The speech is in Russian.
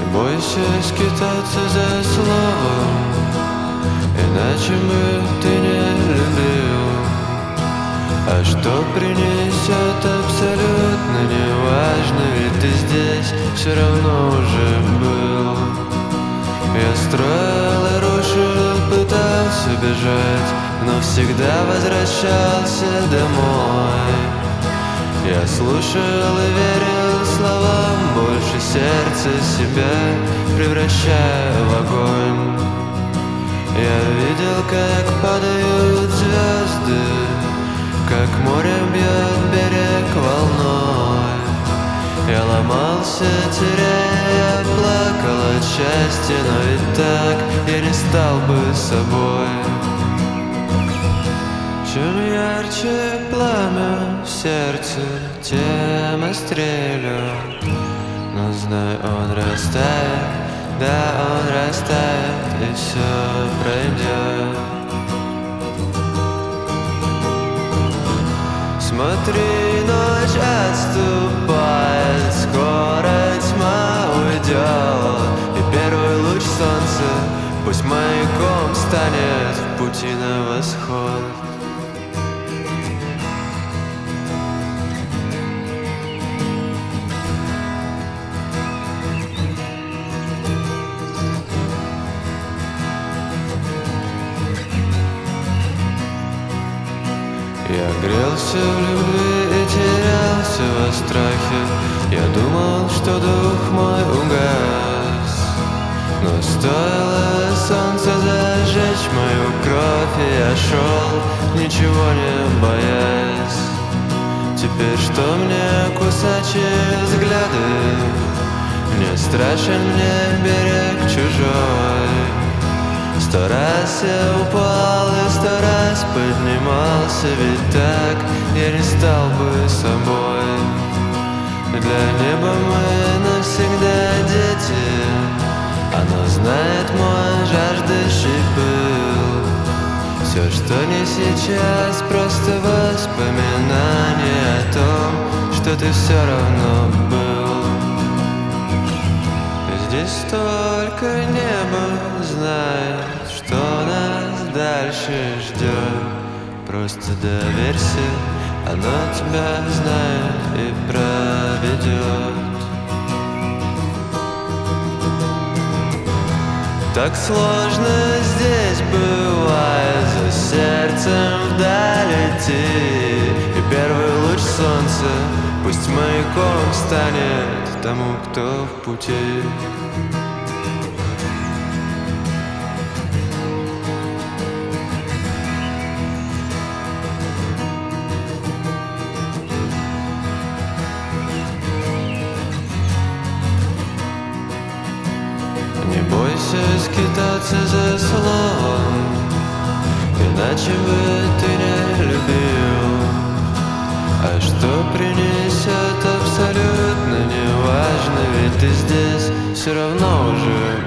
бойся скитаться за словом, иначе бы ты не любил. А что принесет, абсолютно неважно, ведь ты здесь все равно уже был. Я строил и рушил, пытался бежать, но всегда возвращался домой. Я слушал и верил словам, больше сердца себя превращая в огонь. Я видел, как падают звезды, как море бьет берег волной. Я ломался, теряя, плакал от счастья, но ведь так я не стал бы собой. Чем ярче пламя в сердце, тем острее лед. Но знай, он растает, да, он растает, и все пройдет. Смотри, ночь отступает, скоро тьма уйдет, и первый луч солнца пусть маяком станет в пути на восход. Я грелся в любви и терялся во страхе. Я думал, что дух мой угас, но стоило солнце зажечь мою кровь, и я шел, ничего не боясь. Теперь что мне кусачие взгляды? Не страшен мне берег чужой. 100 раз я упал и 100 раз поднимался, ведь так я не стал бы собой. Для неба мы навсегда дети, оно знает мой жаждущий пыл. Все, что не сейчас, просто воспоминание о том, что ты все равно был. Здесь столько неба, знает, что нас дальше ждет. Просто доверься, оно тебя знает и проведет. Так сложно здесь бывает, за сердцем вдаль идти, и первый луч солнца пусть маяком станет тому, кто в пути. Не бойся скитаться за словом, иначе бы ты не любил. А что принесет, абсолютно неважно, ведь ты здесь все равно уже